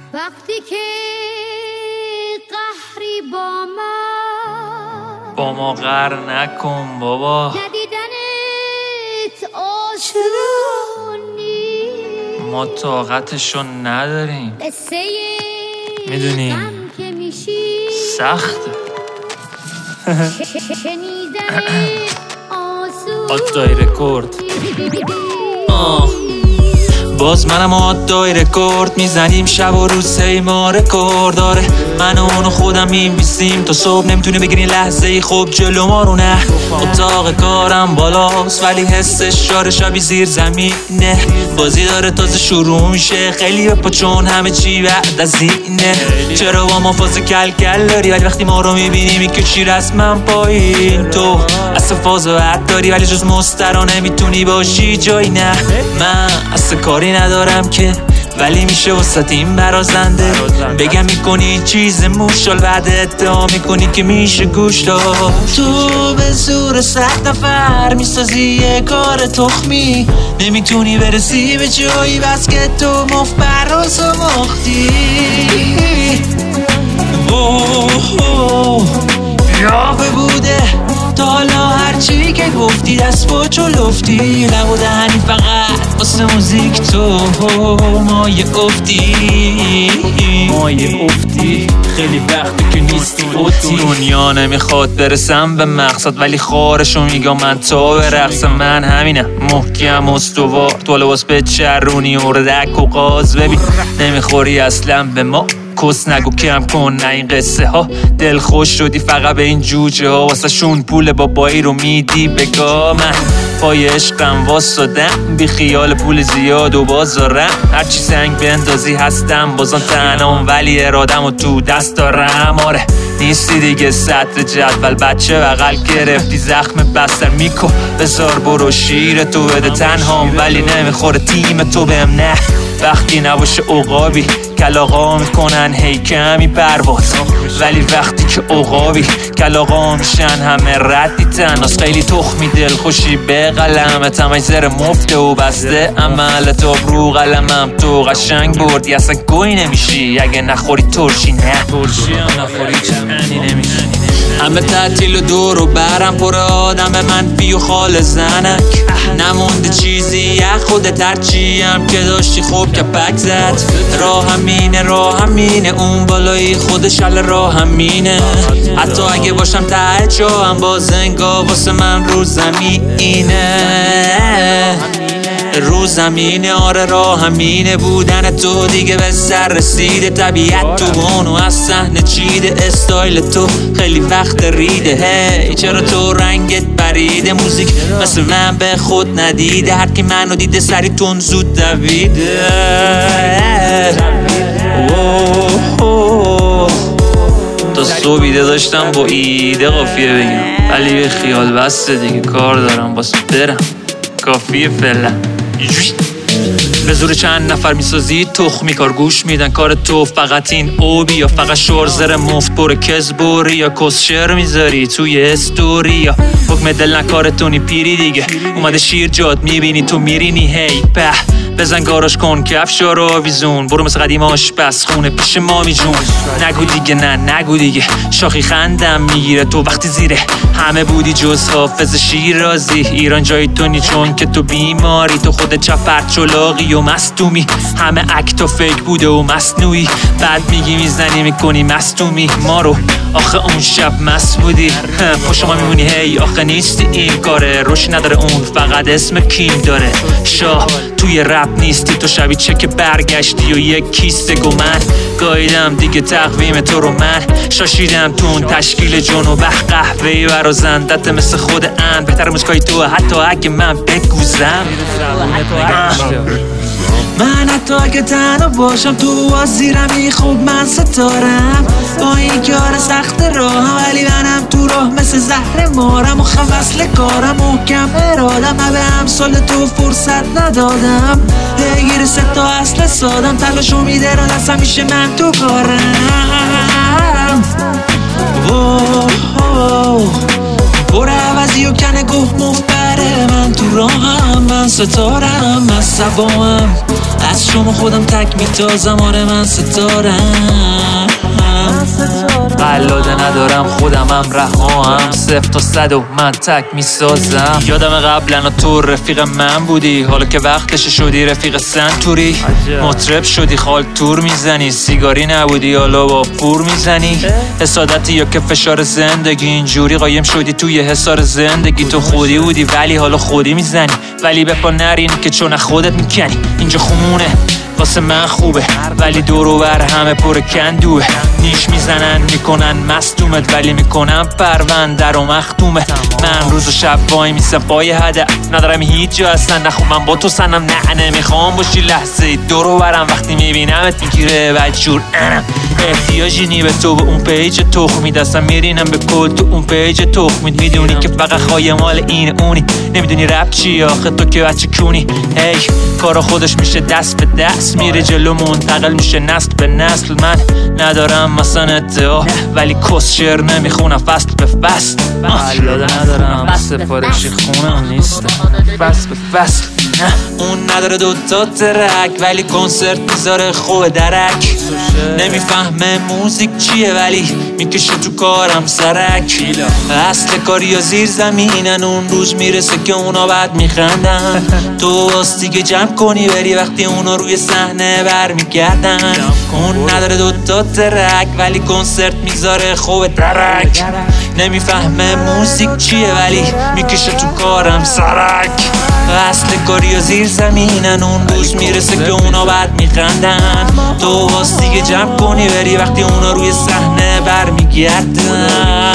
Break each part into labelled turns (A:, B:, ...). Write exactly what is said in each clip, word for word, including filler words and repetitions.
A: وقتی که قهری با ما
B: با ما قهر نکن بابا،
A: ندیدنت آسونی،
B: ما طاقتشو نداریم،
A: قصه
B: میدونی
A: غم که میشی
B: سخته.
A: شنیدن آسون
B: آدای رکورد آه. باز منم آدای رکورد میزنیم شب و روز، هی ما رکورد داره. من و اونو خودم می‌نویسیم تا صبح، نمیتونه بگیری لحظه ای خوب جلو ما رو. نه اتاق کارم بالاست ولی حسش شاره شبی زیر زمینه. بازی داره تازه شروع میشه، خیلی بپا چون همه چی بعد از اینه. چرا با ما فاز کل کل داری ولی وقتی ما رو میبینی میکشی رسما پایین؟ تو اصلا فاز بعد داری ولی جز مسترا نمیتونی باشی جایی. نه من اصلا کاری ندارم که ولی میشه وسط این برازنده. بگم میکنی چیز موشال بعد ادعا میکنی که میشه گوش داد. تو به زور صد نفر میسازی یه کار تخمی، نمیتونی برسی به جایی بس که تو مفت براز و مختی. یافه بوده تا حالا هرچی که گفتی دست با چلفتی، لب و دهنی فقط واسه موزیک. تو مایه افتی مایه افتی خیلی وقتی که نیستی اوتی. دنیا نمیخواد برسم به مقصد ولی خارشو میگم من تا به رقص. من همینم محکم استوار تو لباس به چرونی اردک و قاز. ببین نمیخوری اصلا به ما، کس نگو کم کن نه این قصه ها. دل خوش شدی فقط به این جوجه ها، واسه شون پول بابایی رو میدی بگاه. من پای عشقم واسدم بی خیال پول زیاد و بازارم، هرچی سنگ بندازی هستم بازم تنام ولی ارادم و تو دست دارم. آره نیستی دیگه سطر جدول، بچه بغل گرفتی زخم بستر میکن. بذار برو شیر تو بده تنهام ولی نمیخوره تیم تو بهم. نه وقتی نباشه عقابی کلاغا میکنن هی کمی پرواز، ولی وقتی که عقابی کلاغا میشن همه ردی تناس. خیلی تخمی دل خوشی به قلمت، همه زر مفته و بسته عملت آبرو قلمم. تو قشنگ بردی اصلا گوی نمیشی اگه نخوری ترشی. نه ترشی هم نخوری چمنی نمیشی. همه تعطیل و دور و برم پر آدم منفی و خال زنک، نمونده چیزی یه خودت هرچی هم که داشتی خوب کپک زد. راه همینه راه همینه اون بالایی خودش حل راه همینه. حتی اگه باشم ته جا هم باز انگار واسه من رو زمینه. رو زمینه آره راه همینه. بودن تو دیگه به سر رسیده، طبیعت تو بانو از صحنه چیده. استایل تو خیلی وقت ریده، هی چرا تو رنگت بریده؟ موزیک مثل من به خود ندیده، هر کی منو دیده سری تون زود دویده. تا صبح ایده داشتم با ایده قافیه بگم ولی به خیال بسته دیگه کار دارم باسه برم کافیه فعلا. به زور چند نفر میسازی تخمی کار گوش میدن کار تو فقط این اوبی، یا فقط شورزر مفت پر کزبوری، یا کس شعر میذاری توی استوری، یا حکم دل نکارتونی پیری دیگه اومده شیر جاد میبینی تو میرینی. هی په بزن گاراش کن کفشا رو آویزون، برو مثل قدیم آشپز خونه پیش مامی جون. نگو دیگه نه نگو دیگه شاخی خندم میگیره تو وقتی زیره همه بودی جز حافظ شیرازی. ایران جای تو نی چون که تو بیماری، تو خودت چپرد چلاقی و مستومی. همه اکت و فیک بوده و مصنوعی، بعد میگی میزنی میکنی مستومی ما رو. آخه اون شب مست بودی پشت ما میمونی هی آخه نیستی این کاره. روش نداره اون فقط اسم کیم داره. شاه توی رپ نیستی تو شبی چه که برگشتی و یک کیسه گمن. گاییدم دیگه تقویم تو رو من، شاشیدم تو اون تشکیل جون و به قهوهی برا زندت مثل خود ان. بهتر موسیقای تو حتی اگه من بگوزم. من حتی اگه تنها باشم تو وزیرمی خوب من ستارم. با این کار سخت راهم ولی منم تو راه مثل زهر مارم. و وصل کارم محکم ارادم، به امثال تو فرصت ندادم. دیگه سه تا اصل سادم تلاشو میده را دست همیشه من تو کارم. پر عوضی و کنه گفت مفبره من تو راهم. من ستارم من سباهم از شما خودم تک میتازم، آره من ستارم، قلاده ندارم خودمم رهام، صفر تا صد و من تک میسازم. یادم قبلا تو رفیق من بودی، حالا که وقتش شدی رفیق سنتوری. مطرب شدی خال تور میزنی، سیگاری نبودی حالا با پور میزنی. حسادتی یا که فشار زندگی، اینجوری قایم شدی توی حصار زندگی. تو خودی بودی ولی حالا خودی میزنی، ولی به پا نرین که چون خودت میکنی. اینجا خمونه واسه من خوبه ولی دور و بر همه پر کندوه. نیش میزنن میکنن مصدومت ولی میکنن پرونده و مختومه. من روز و شب وای میسم پای هدف، ندارم هیچ جا اصلا نخوام من با تو سنم، نه نمیخوام باشی لحظه دور و برم. وقتی میبینمت میگیره بدجور انم، احتیاجی نی به تو به اون پیج تخمی، دستم میرینم به کل تو اون پیج تخمی. میدونی که فقط خواهی مال این اونی، نمیدونی رپ چی آخه تو که بچه کونی. هی کارا خودش میشه دست به دست، میره جلو منتقل میشه نسل به نسل. من ندارم مثلا ادعا ولی کس شعر نمیخونم فصل به فصل. قلاده ندارم سفارشی خونم نیستم فصل به فصل. اون نداره دوتا ترک ولی کنسرت میذاره خوب درک. نمیفهمه موزیک چیه ولی میکشه تو کارم سرک. اصل کاری یا زیر زمینن، اون روز میرسه که اونا بعد میخندن. تو واستی که جمع کنی بری وقتی اونا روی صحنه برمیگردن. اون نداره دوتا ترک ولی کنسرت میذاره خوب درک. نمیفهمه موزیک چیه ولی میکشه تو کارم سرک. اصل کاری یا زیر زمینن، اون روز میرسه که اونا بعد میخندن. تو واستی که جمع کنی بری وقتی اونا روی صحنه برمیگردن.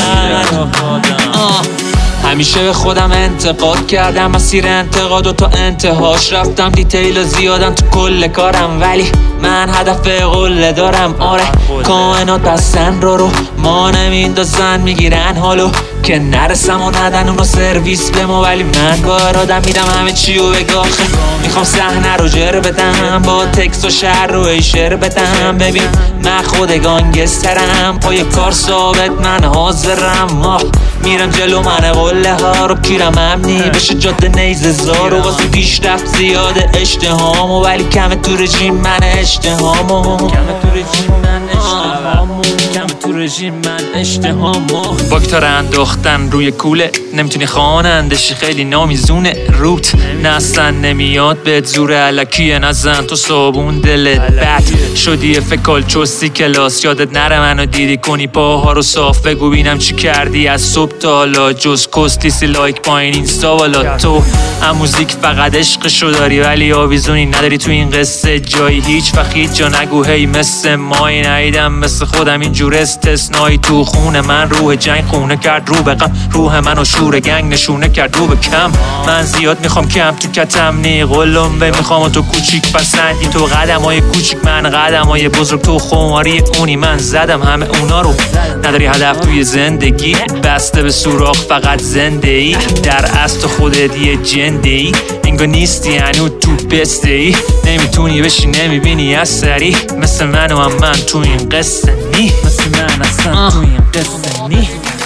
B: همیشه به خودم انتقاد کردم، مسیر انتقاد و تا انتهاش رفتم. دیتیل زیادم تو کل کارم ولی من هدف قله دارم. آره کائنات بستن رو رو ما نمیندازن، میگیرن حالو که نرسم و ندن اونو سرویس به ما، ولی من با ارادم میدم همه چی و بگاه. میخوام صحنه رو جر بدم، با تکست و شعر رو ایشر بدم. ببین من خود گانگسترم، پای کار ثابت من حاضرم. ماه میرم جلو من قله ها رو کیرم امنی بشه جاده نیزه زار. و واسه پیشرفت زیاده اشتهامو ولی کم تو رژیم من اشتهامو. کم تو رژیم من اشتهامو کم تو رژیم من اشتهامو. باکتار انداختن روی کوله، نمیتونی خوانندشی خیلی نامیزونه. روت نه اصلا نمیاد بهت زور علکیه، نزن تو صابون دلت بد شدی فکال چستی کلاس. یادت نره منو دیدی کنی پاها رو صاف، بگو بینم چی کردی از صبح تا حالا جز کستیسی لایک پایین اینستا والا. تو هم موزیک فقط عشقشو داری ولی آویزونی نداری تو این قصه جایی. هیچ وقت هیچ جا نگو هی مثل مایی، ندیدم مثل خودم اینجور استثنایی. تو خونه من روح جنگ خونه کرد رو به غم، روح منو شور گنگ نشونه کرد رو به کم. من زیاد میخوام کم تو کتم نی قلم به میخوام تو کوچیک پسندی. تو قدم های کوچیک من قدم های بزرگ، تو خماری اونی من زدم همه اونا رو. نداری هدف توی زندگی، بسته به سوراخ فقط زنده ای. در اصل تو خودت یه جنده ای، انگار نیستی هنو تو بسته ای. نمیتونی بشی نمیبینی اثری، مثل من و هم من تو این قصه نی. مثل من اصلا تو این قصه نی.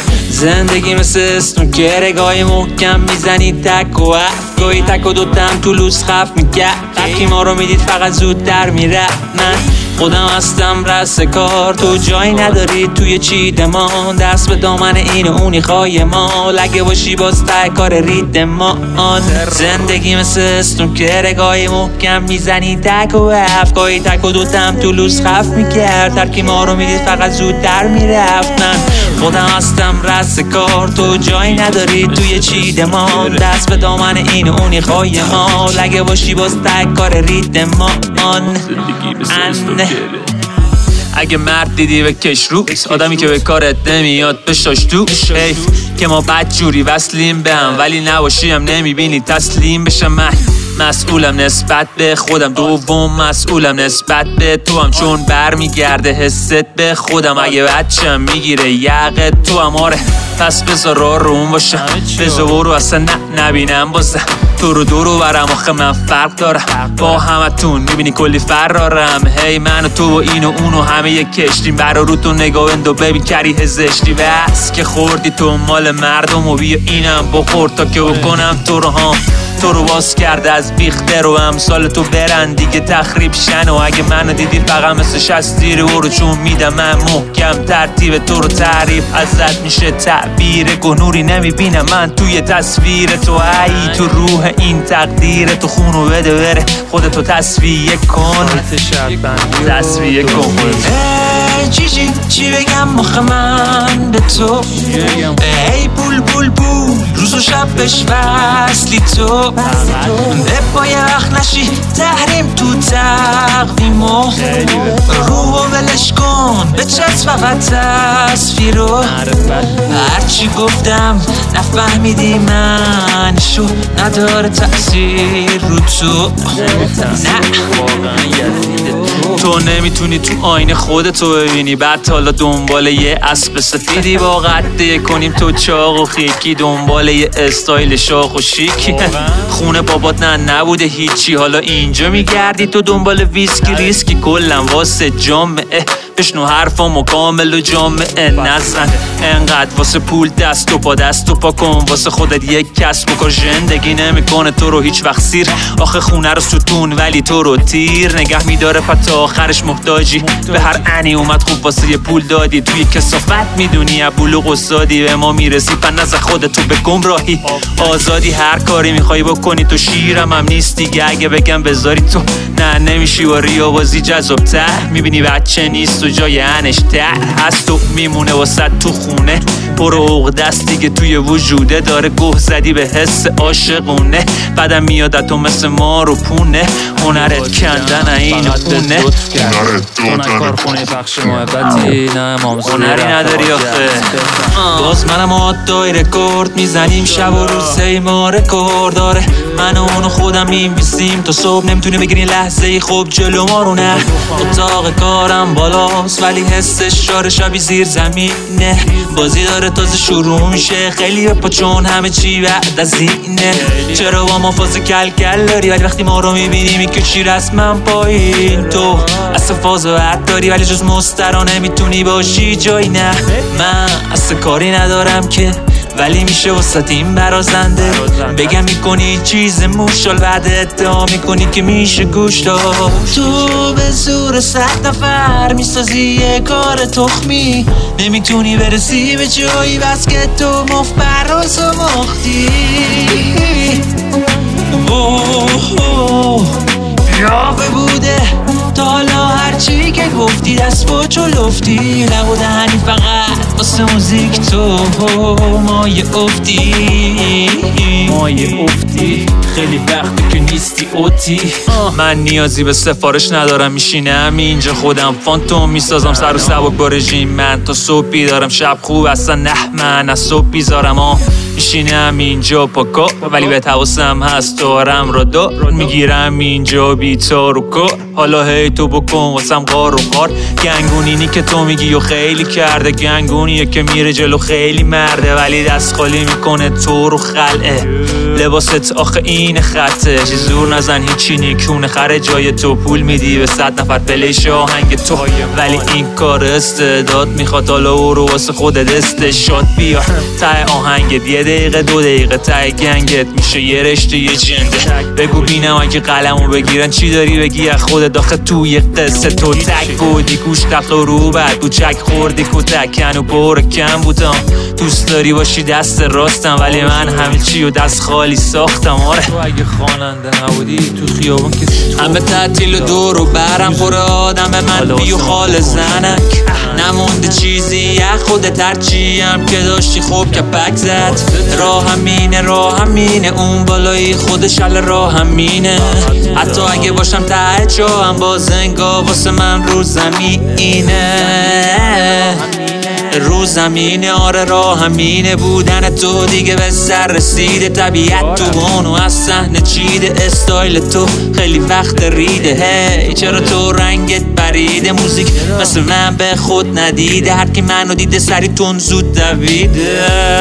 B: زندگی مثل اسنوکر، گاهی محکم میزنی تک و حرف، گاهی تک و دوتم تو لوس خف میگرد. وقتی ما رو میدید فقط زودتر میره. من خودم هستم رس کار، تو جایی نداری توی چیدمان. دست به دامن این و اونی خواهی ما، لگه باشی باز ته کار ریدمان. زندگی مثل اسنوکر، گاهی محکم میزنی تک و حرف، گاهی تک و دوتم تو لوس خف میکرد. ترکی ما رو میدید فقط زودتر میرفت. من خودم هستم رس کار، تو جایی نداری توی چیدمان. دست به دامن این و اونی خواهی ما، لگه باشی باز ته کار ریدمان. اگه مرد دیدی به کش روز، آدمی که به کارت نمیاد بشاش تو. حیف که ما بد جوری وصلیم به هم ولی نباشی هم نمیبینی تسلیم بشم. من مسئولم نسبت به خودم، دوم مسئولم نسبت به تو هم، چون برمیگرده حست به خودم. اگه بچم میگیره یقت تو هم، آره پس بذار را روم باشم. بذار برو اصلا نه نبینم بازم تو رو دورو برم. آخه من فرق دارم با همه تون، میبینی کلی فرارم. هی من و تو و این و اون و همه یک کشتیم. برا رو تو نگاه اندو ببین کریه زشتی. بس که خوردی تو مال مردم و بیا اینم بخور تا که بکنم تو رو هم. تو رو باز کرده از بیخته و امثال تو برن دیگه تخریب شن. و اگه منو دیدی فقط مثل شستیر برو چون میدم من محکم ترتیب تو رو تعریف ازت میشه تعبیر گنوری نمیبینم من توی تصویر تو. ای تو روح این تقدیر تو خونو بده بره خودتو تصفیه کن تصفیه کن. چی چی چی بگم مخ من به تو ای بول بول بول روز و شبش وصلی تو به پای وقت نشی تحریم تو تقویمو روحو ولش کن به چت فقط تصویرو. هرچی گفتم نفهمیدی من شو نداره تأثیر رو تو. نه تو نمیتونی تو آینه خودتو ببینی بعد حالا دنبال یه اسب سفیدی با قده کنیم تو چاق و خیکی دنبال یه استایل شاخ و شیکی. خونه بابات نه نبوده هیچی حالا اینجا میگردی تو دنبال ویسکی ریسکی کلم واسه جامعه بشنو حرفامو کامل و جامعه نزن انقدر واسه پول دست و پا دست و پا کن واسه خودت یک کسب بکن زندگی نمیکنه تو رو هیچ وقت سیر. آخه خونه رو ستون ولی تو رو تیر نگه میداره پتا آخرش محتاجی به هر انی اومد خوب واسه یه پول دادی توی کسافت میدونی ابول و قصادی به ما میرسی پن نزد خودتو به گمراهی آزادی هر کاری میخوای بکنی تو شیرم هم نیست دیگه اگه بگم بذاری تو نه نمیشی با ریاوازی جذاب تر میبینی بچه نیست و جای انش تر هست و میمونه واسه تو خونه برو عقد دست دیگه توی وجوده داره گوه زدی به حس عاشقونه بعدم میادت تو مثل ما رو پونه هنرت کندن این خونه
C: تو نه کارخونه پخش محبتی نه مامزوی
B: هنری نداری آخه. باز منم آدای رکورد میزنیم شب و روز ای ما رکورد داره من و اونو خودم میمیسیم تا صبح نمیتونی بگیری لحظه ای خوب جلو ما رو نه. اتاق کارم بالاست ولی حسش شاره شبی زیر زمینه بازی داره تازه شروع میشه خیلی بپا چون همه چی بعد از اینه. چرا با ما فاز کل کل داری ولی وقتی ما رو میبینی میکشی رسما پایین تو اصلا فاز و حد داری ولی جز مسترا نمیتونی باشی جایی نه. من اصلا کاری ندارم که ولی میشه وسط این برازنده بگم میکنی چیز موشال بعد ادعا میکنی که میشه گوش داد. تو به زور صد نفر میسازی یه کار تخمی نمیتونی برسی به جایی بس که تو مفت براز و مختی. یاقه بوده تا حالا هرچی که گفتی دست با چلفتی لب دهنی فقط واسه موزیک تو مایه افتی مایه افتی خیلی وقتی که نیستی اوتی. من نیازی به سفارش ندارم میشینم اینجا خودم فانتوم میسازم سر و سبک با رژیم من تا صبح بیدارم شب خوب اصلا نه من از صبح بیزارم آه میشینم اینجا پاکا ولی به حواسم هست دارم را دار میگیرم اینجا بیتا رو کار حالا هی تو بکن واسم قار و قار. گنگونینی که تو میگی و خیلی کرده گنگونیه که میره جلو خیلی مرده ولی دست خالی میکنه تو رو خلعه لباست آخه این خطه چی زور نزن هیچی نیکونه خره جای تو پول میدی به صد نفر پلیش آهنگ تو ولی این کار استعداد میخواد حالا او رو واسه خودت استشاد بیار ته آهنگت یه دقیقه دو دقیقه ته گنگت میشه یه رشته یه جنده بگو بینم اگه قلمو بگیرن چی داری بگی از خودت داخل توی قصه تو تک بودی گوش تخت و رو بعد بود چک خوردی کتکن و بور کم بودم دوست داری باشی دست راستم ولی من همه چی و دست خالی ساختم. آره
C: تو اگه خواننده نبودی تو خیابون که
B: همه تعطیل و دور و برم خوره آدم من بیو خال زنک نمونده چیزی یه خودت هرچی هم که داشتی خوب که پک زد راه همینه راه همینه اون بالایی خودش حل راه همینه حتی اگه باشم ته جا هم باز انگار واسه من رو زمینه رو زمینه آره راه همینه بودن تو دیگه به سر رسیده طبیعت تو بانو از صحنه چیده استایل تو خیلی وقت ریده هی چرا تو رنگت بریده موزیک مثل من به خود ندیده هر کی منو دیده سری تون زود دویده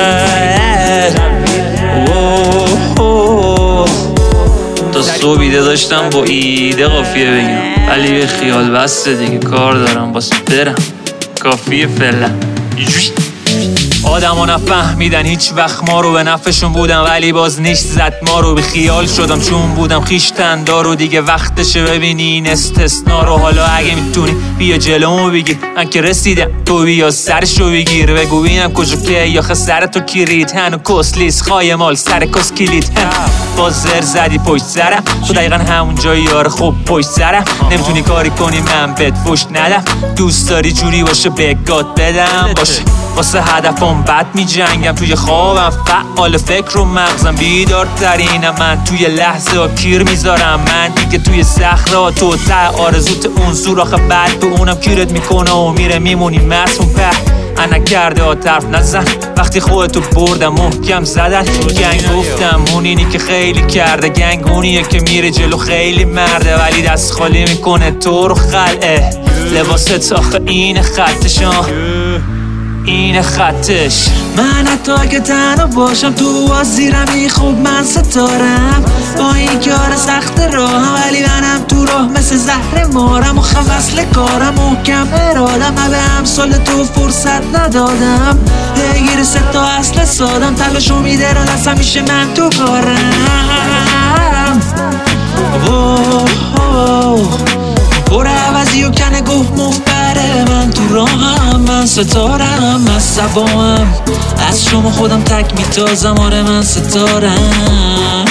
B: تا صبح ایده داشتم با ایده قافیه بگم ولی به خیال بسته دیگه کار دارم باز برم کافیه فعلا. آدما نفهمیدن هیچ وقت ما رو، به نفعشون بودم ولی باز نیش زد ما رو. بی خیال شدم چون بودم خیشتن دارو، دیگه وقتشه ببینی این استثنا رو. حالا اگه میتونی بیا جلومو بگیر، من که رسیدم تو بیا سرشو بگیر. بگو بینم کجا که یا خسر تو کیریت هنو کسلیس خواهی مال سر کس کلیت باز زر زدی پشت سرم تو دقیقا همون جایی یاره خوب پشت سرم. نمیتونی کاری کنی من بهت فوش ندم، دوست داری جوری باشه بگات بدم باشه. واسه هدفم بد می جنگم، توی خوابم فعال فکر و مغزم بیدار ترینم. من توی لحظه ها کیر میذارم، من دیگه توی صخره تو ته آرزوت اون زور. آخه بعد به اونم کیرت میکنه و میره میمونی مسمون په انا کرده ها طرف نزن. وقتی خودتو بردم محکم زدن گنگ گفتم اونینی که خیلی کرده، گنگ اونیه که میره جلو خیلی مرده ولی دست خالی میکنه تو رو خلعه. لباست آخه این خطشان این خطش. من حتی اگه تنها باشم تو وزیرمی خوب من ستارم. با این کار سخت راهم ولی منم تو راه مثل زهر مارم. و وصل کارم محکم ارادم، من به امثال تو فرصت ندادم. بگیر سه تا اصل سادم، تلاشو میده را دست همیشه من تو کارم. بره عوضی و کنه گفت مفبره، من تو راهم من ستارم. من سباهم از شما خودم تک میتازم، آره من ستارم.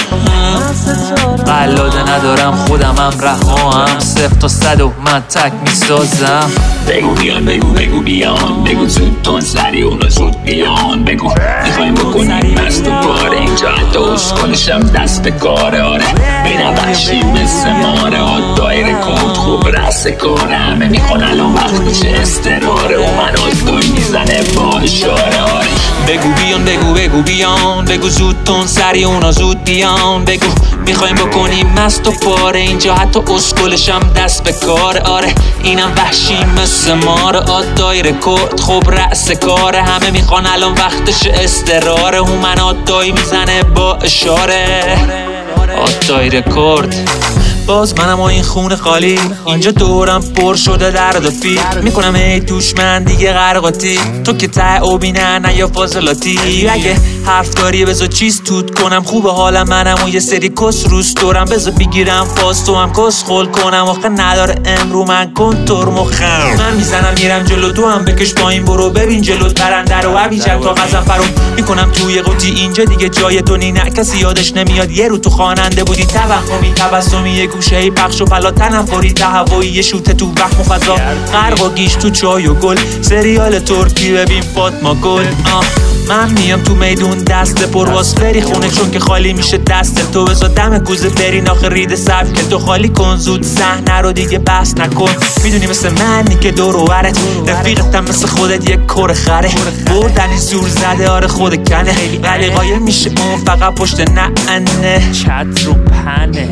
B: قلاده ندارم خودم هم رهاهم، صفر تا صد و من تک میسازم.
D: بگو بیان بگو بگو بیان، بگو زود تون سری اونا زود بیان. بگو میخوایم بکنیم مست و باره، اینجا حتی از کنشم دست به کاره. آره بینم وحشی مثل ماره ها، دایره کود خوب رسه کاره. همه میخوان الان وقت میشه استراره و من از دوی میزنه با اشاره. آره
B: بگو بیان بگو بگو بیان، بگو زود تون سری اونا زود بیان. بگو میخوایم بکنیم مست و پاره، اینجا حتی اسکلشم دست به کاره. آره اینم وحشی مثل ماره، آد دایره کرد خوب رأس کاره. همه میخوان الان وقتش استراره، هومن آد دایی میزنه با اشاره. آد دایره کرد باز منم و این خون خالی، اینجا دورم پر شده درد و فی. میکنم ای توش من دیگه غرقاتی، تو که ته اوبی نه نه یا فاضلاتی. اگه حرف داری بذار چیز توت کنم، خوب حالم منم و یه سری کس روست دورم. بذار بگیرم فاز تو هم کس خول کنم، آخه نداره امرو من کنتور مخم. من میزنم میرم جلو تو هم بکش پایین برو، ببین جلوت برنده رو عبی جد تا غزم فرو میکنم توی قوطی. اینجا دیگه جای تو نی، نه کسی یادش نمیاد یه رو تو خواننده بودی. توهمی تبسمی گوشه ای پخش و پلا تنفری تهوایی، یه شوته تو وقت و فضا غرق و گیش تو چای و گل. سریال ترکی ببین فاطمه گل. من میام تو میدون دست پرواز بری خونه، چون که خالی میشه دست تو. بذار دم کوزه برین آخه رید سب که تو خالی کن زود صحنه رو دیگه بس نکن. میدونی مثل منی که دور و برت رفیقتم مثل خودت یک کر خره. بردنی زور زده آره خود کنه، ولی قایم میشه اون فقط پشت نعنه. چت رو پنه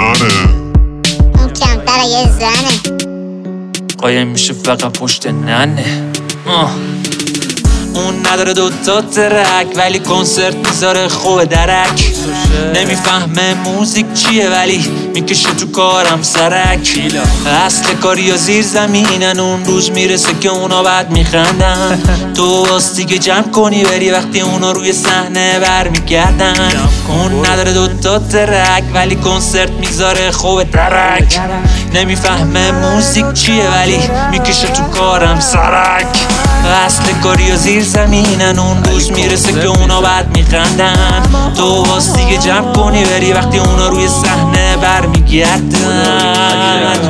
E: اون کمتر یه زنه،
B: قایم میشه فقط پشت ننه. آه. اون نداره دوتا ترک ولی کنسرت میذاره خوب درک. نمیفهمه موزیک چیه ولی میکشه تو کارم سرک. اصل کاری یا زیر زمینن، اون روز میرسه که اونا بعد میخندن. تو واسه که جمع کنی بری وقتی اونا روی صحنه برمیگردن. اون نداره دوتا ترک ولی کنسرت میذاره خوب درک. نمیفهمه موزیک چیه ولی میکشه تو کارم سرک. اصل کاری یا زیر زمینن، اون روز میرسه که اونا بعد میخندن. تو واسه که جمع کنی بری وقتی اونا روی صحنه برمیگردن.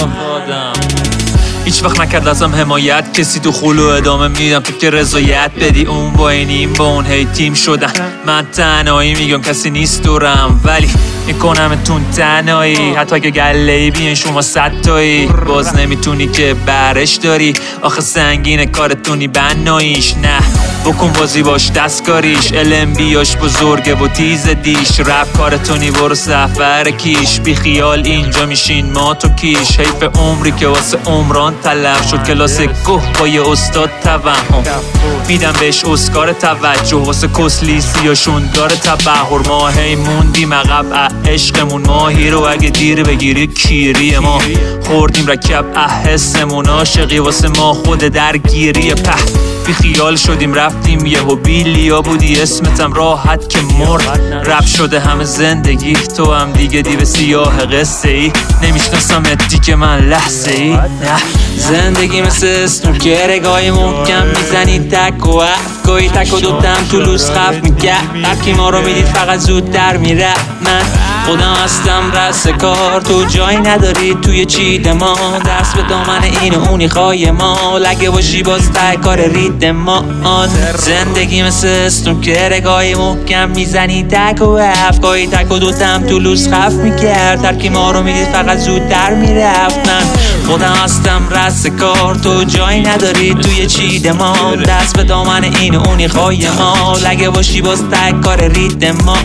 B: هیچ وقت نکرد ازم حمایت کسی، تو خلو ادامه میدم تو که رضایت بدی. اون با این این با اون هی تیم شدن، من تنهایی میگم کسی نیست دورم ولی میکنمتون تنهایی. حتی اگه گله‌ای بیان شما صد تایی، باز نمیتونی که برش داری. آخه سنگینه کارتونی بناییش، نه بکن بازی باش دستکاریش. علم بیاش بزرگه و تیز دیش، رپ کارتونی برو سفر کیش. بی خیال اینجا میشین ما تو کیش. حیف عمری که واسه عمران تلف شد، کلاس گوه با یه استاد توهم. میدم بهش اسکار توجه، واسه کسلیسی هاشون داره تبهر. ما هی موندیم عقب عشقمون، ماهی رو اگه دیر بگیری کیری. ما خوردیم رکب احسمون، عاشقی واسه ما خود درگیری. په بی خیال شدیم رفتیم یهو بیلیا بودی اسمتم راحت که مرد رب شده همه زندگی تو هم دیگه دیو سیاه قصه ای نمیشناسمت دیگه من لحظه ای نه زندگی مثل اسنوکر گاهی محکم میزنی تک و گاهی تک و دوتم تو لوس خف میکرد هرکی ما رو میدید فقط زود در میره من خودم هستم رس کار تو جایی نداری توی چیل ما دست به دامن این و اونی خواهی ما لگه باشی باز ته کار رید ما زندگی مثل اسنوکر گاهی محکم میزنی تک و هفت گاهی تک و دوتم تو لوس خف میکرد هرکی ما رو میدید فقط زود در میرفت من خودم هستم رس کار تو جایی نداری توی چیل ما دست به دامن این و اونی خواهی ما لگه باشی باز ته کار رید ما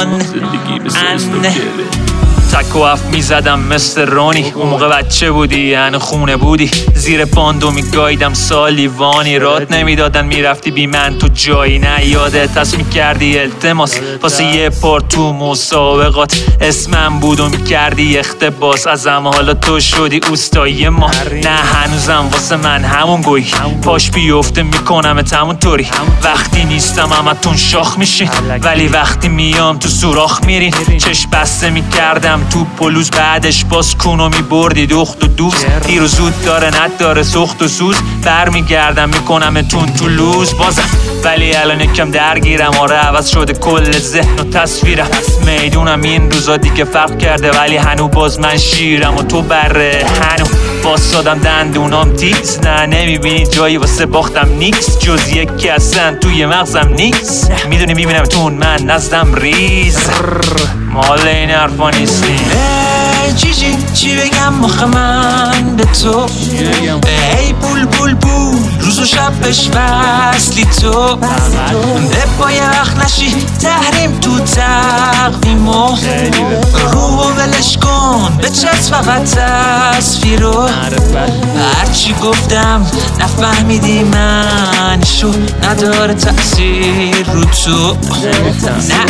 B: تک و هفت میزدم مثل رونی اون موقع بچه بودی یعنی خونه بودی زیر پاندو میگایدم سالیوانی رات نمیدادن میرفتی بی من تو جایی نه یادت هست میکردی التماس واسه یه پار تو مسابقات اسمم بود و میکردی اختباس ازم حالا تو شدی اوستایی ما نه هنوزم واسه من همون گوی پاش بیفته میکنم همون طوری وقتی نیستم همتون شاخ میشین ولی وقتی میام تو سوراخ میرین چشم بسته میکردم تو پلوز بعدش باز کونو میبردی دخت و دوست تیر و زود داره نداره سخت و سوز برمیگردم میکنم تون تو لوز بازم ولی الان یکم درگیرم آره عوض شده کل ذهن و تصویرم میدونم این روزا دیگه فرق کرده ولی هنو باز من شیرم و تو بره هنو باز سادم دندونام تیز نه نمیبینی جایی واسه باختم نیکس جز یکی اصلا توی مغزم نیکس میدونی میبینم تون من نزدم ریز مال این حرفا نیستی چی چی چی بگم مخ من به تو ای بول بول بول روز و شبش وصلی تو به پای وقت نشی تحریم تو تقویمو روحو ولش کن به چت فقط تصویرو هرچی گفتم نفهمیدی من شو نداره تأثیر رو تو نه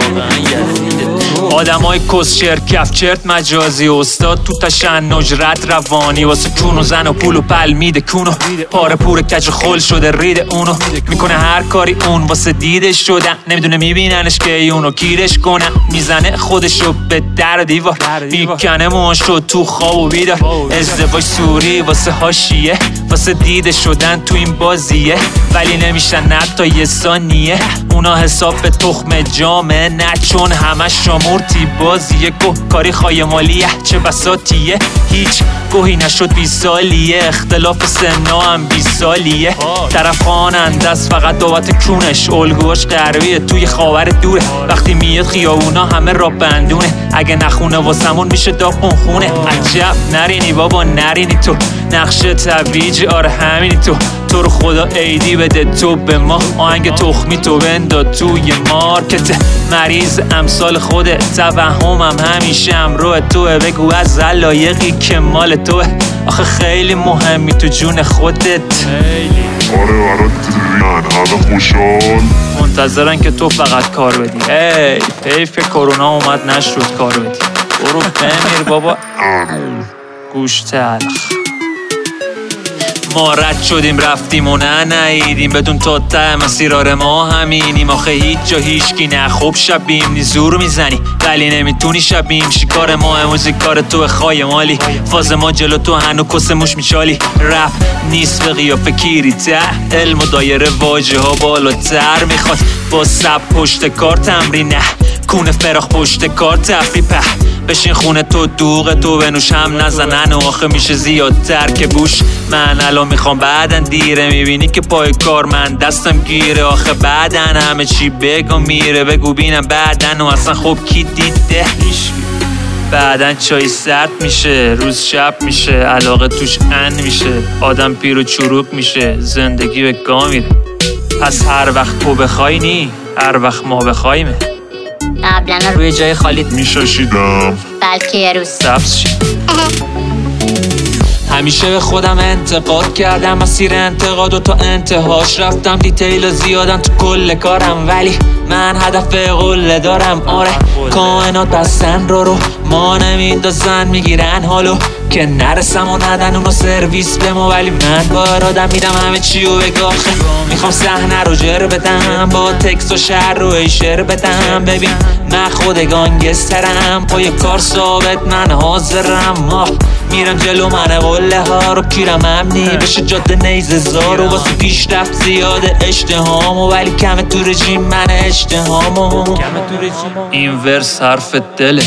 B: آدم های کسشر کفچرت مجازی استاد تو تشنج رد روانی واسه کون و زن و پول و پل میده کونو پاره پور کج خل شده رید اونو میکنه هر کاری اون واسه دیدش شدن نمیدونه میبیننش که اونو کیرش کنن میزنه خودشو به در دیوار میکنه موشو تو خواب و بیدار ازدواج سوری واسه هاشیه واسه دیده شدن تو این بازیه ولی نمیشن نتا یه ثانیه اونا حساب به تخم جامعه نه چون همه شامورتی بازیه گوه کاری خایمالیه چه بساتیه هیچ گوهی نشد بی سالیه اختلاف سنا هم بی سالیه طرف خواننده است فقط بابت کونش الگوهاش غربیه توی خاور دوره وقتی میاد خیابونا همه را بندونه اگه نخونه واسمون میشه داغون خونه عجب نرینی بابا نرینی تو نقشه تبریج آره همینی تو تو رو خدا ایدی بده تو به ما آهنگ تخمی تو بنداد توی مارکت مریض امثال خودت توهمم همیشه امروه توه بگو از علایقی که مال توه آخه خیلی مهمی تو جون خودت
F: آره برات ریان همه خوشحال
B: منتظرن که تو فقط کار بدی ای حیف کرونا اومد نشد کار بدی برو بمیر بابا گوش تلخ ما رد شدیم رفتیم و نه نایدیم بدون تا ته مسیرار ما همینیم آخه هیچ جا هیچکی نه خوب شبیم نی زور میزنی ولی نمیتونی شبیم شکار ما موزیک کار تو خای مالی فاز ما جلو تو هنو کس موش میچالی رپ نیست به قیافه کیری ته علم و دایره واجه ها بالاتر میخواد با سب پشت کار تمرین نه کونه فراخ پشت کار تفری په بشین خونه تو دوغ تو بنوش هم نزنن و آخه میشه زیادتر که بوش من الان میخوام بعدن دیره میبینی که پای کار من دستم گیره آخه بعدن همه چی بگو میره بگو بینم بعدن و اصلا خب کی دیده بعدن چای سرد میشه روز شب میشه علاقه توش ان میشه آدم پیر و چروک میشه زندگی به گا میره پس هر وقت تو بخوای نی هر وقت ما بخوایمه
E: قبلا
B: روی جای خالیت
F: میشاشیدم
E: بلکه یه روز
B: سبز شید همیشه به خودم انتقاد کردم مسیر انتقاد و تا انتهاش رفتم دیتیل زیادم تو کل کارم ولی من هدف قله دارم آره کائنات بستن رو رو ما نمیندازن میگیرن حالو که نرسم و ندن اونو سرویس به ما، ولی من با ارادم میدم همه چی و بگاه. میخوام صحنه رو جر بدم با تکس و شعر رو ایشر بدم. ببین من خود گانگسترم، پای کار ثابت من حاضرم. ماه میرم جلو من قله ها رو کیرم امنی بشه جاده نیزه زار و واسه پیشرفت زیاده اشتهامو، ولی کمه تو رژیم من اشتهامو.
C: این ورس حرف دله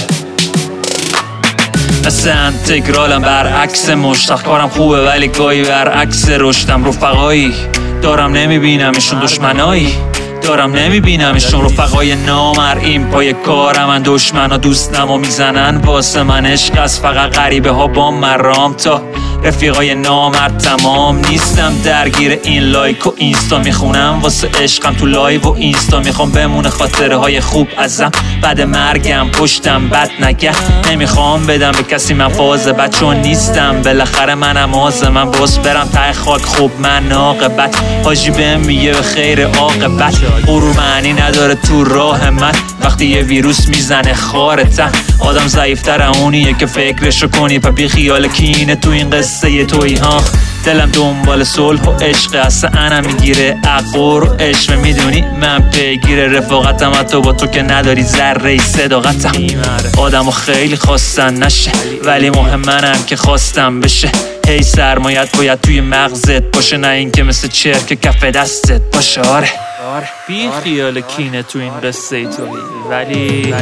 C: مثل انتگرالم برعکس مشتاق کارم خوبه ولی گاهی برعکس رشدم. رفقایی دارم نمیبینمشون، دشمنایی دارم نمیبینمشون. رفقای نامرئیم پای کارم من، دشمنا دوستم و میزنن واسه من. عشق از فقط غریبه ها با مرام تا رفیقای نامرد تمام نیستم. درگیر این لایک و اینستا میخونم واسه عشقم تو لایو و اینستا. میخوام بمونه خاطره های خوب ازم بعد مرگم، پشتم بد نگه نمیخوام بدم به کسی من فاز بد، چون نیستم بالاخره منم آز. من باز برم ته خاک خوب من عاقبت، حاجی بهم میگه به خیر عاقبت. غرور معنی نداره تو راه من وقتی یه ویروس میزنه خارتن. آدم ضعیفتر اونیه که فکرشو کنی پا بی خیال کینه تو این قصه یه توی ها. دلم دنبال صلح و عشق اصلا انم میگیره عقور و عشق. میدونی من پیگیر رفاقتم، حتی با تو که نداری ذره صداقتم. آدمو خیلی خواستن نشه ولی مهم منم که خواستم بشه. هی سرمایت باید توی مغزت باشه، نه این که مثل چرک کف دستت باشه. آره
B: بی خیال کینه تو این قصه ای توی، ولی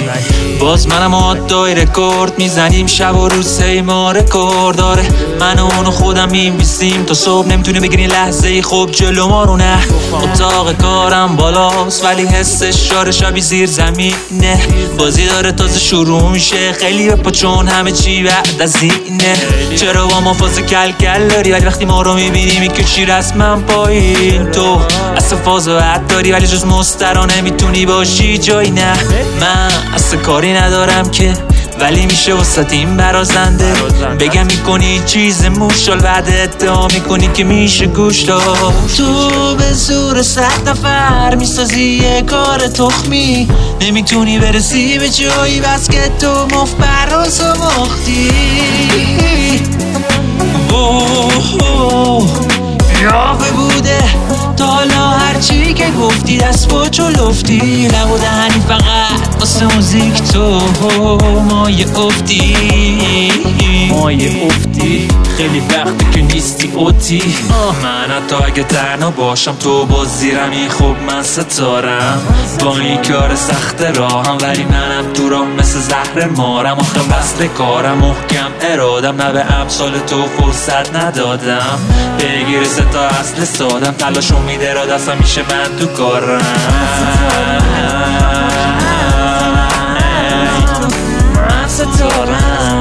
B: باز منم آدای رکورد میزنیم شب و روز هی ما رکورد. داره من و اونو خودم میمیسیم تا صبح، نمیتونی بگیری لحظه ای خوب جلو ما رو. نه اتاق کارم بالاست ولی حسش شار شبی زیر زمینه. بازی داره تازه شروع میشه، خیلی بپا چون همه چی بعد از اینه. چرا با ما فاز کل کل داری ولی وقتی ما رو میبینی میکشی رسمم پایین. تو اصلا فاز بعد داری ولی جز مسترا نمیتونی باشی جایی. نه من اصلا کاری ندارم که ولی میشه وسط این برازنده. بگم میکنی چیز موشال بعد ادعا میکنی که میشه گوش داد. تو به زور صد نفر میسازی یه کار تخمی، نمیتونی برسی به جایی بس که تو مفت براز و مختی. یافه بوده تا حالا هرچی که گفتی دست با چلفتی نبوده هنی فقط واسه موزیک تو مایه افتی.
C: مایه افتی خیلی وقتی که نیستی اوتی.
B: من حتی اگه تنها باشم تو باز زیرمی، خوب من ستارم با این کار سخت راهم، ولی منم تو راه مثل زهر مارم. آخه وصل کارم محکم ارادم، نه به امثال تو فرصت ندادم. بگیر سه تا اصل سادم تلاشو میده را دستم میشه من تو کارم. من ستارم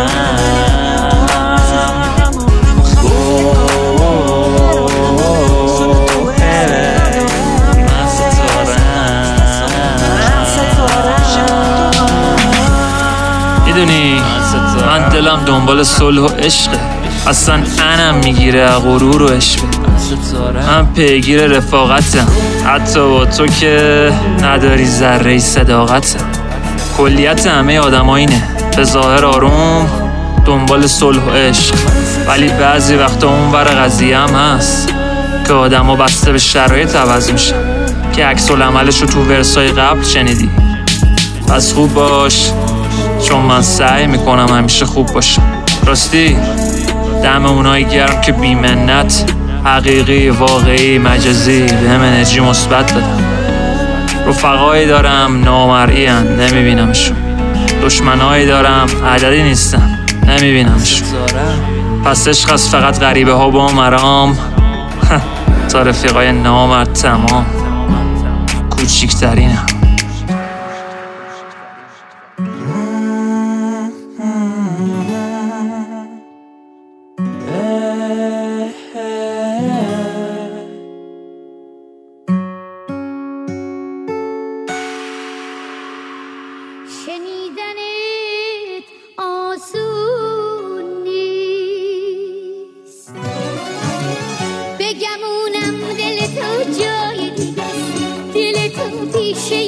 C: میدونی من دلم دنبال صلح و عشقه، اصلا انم میگیره غرور و عشق. من پیگیر رفاقتم حتی با تو که نداری ذره صداقتم. کلیت همه آدم ها اینه به ظاهر آروم دنبال صلح و عشق، ولی بعضی وقتا اون ور قضیه هم هست که آدم ها بسته به شرایط عوض میشن، که عکس العملش رو تو ورسای قبل شنیدی. پس خوب باش چون من سعی میکنم همیشه خوب باشم. راستی دم اونایی گرم که بی منت حقیقی واقعی مجازی به هم انرژی مثبت دادن. رفقایی دارم نامرئی ان نمیبینمشون، دشمنایی دارم عددی نیستن نمیبینمشون. پس عشق از فقط غریبه ها با مرام تا رفیقای نامرد تمام کوچیکترینم.
A: شنیدنت آسون نیست، بگمونم دل تو جای دیگست، دل تو پیشه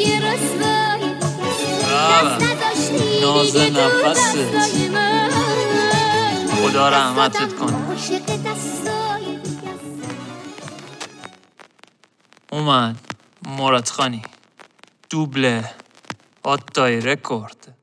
A: رسوای دست نداشتی
C: ناز
A: دیگه تو
C: نفست
A: دستای من.
C: خدا رحمتت کنه.
A: عاشق دستای دیگه است.
C: اومد مراد خانی دوبله آتای رکورد.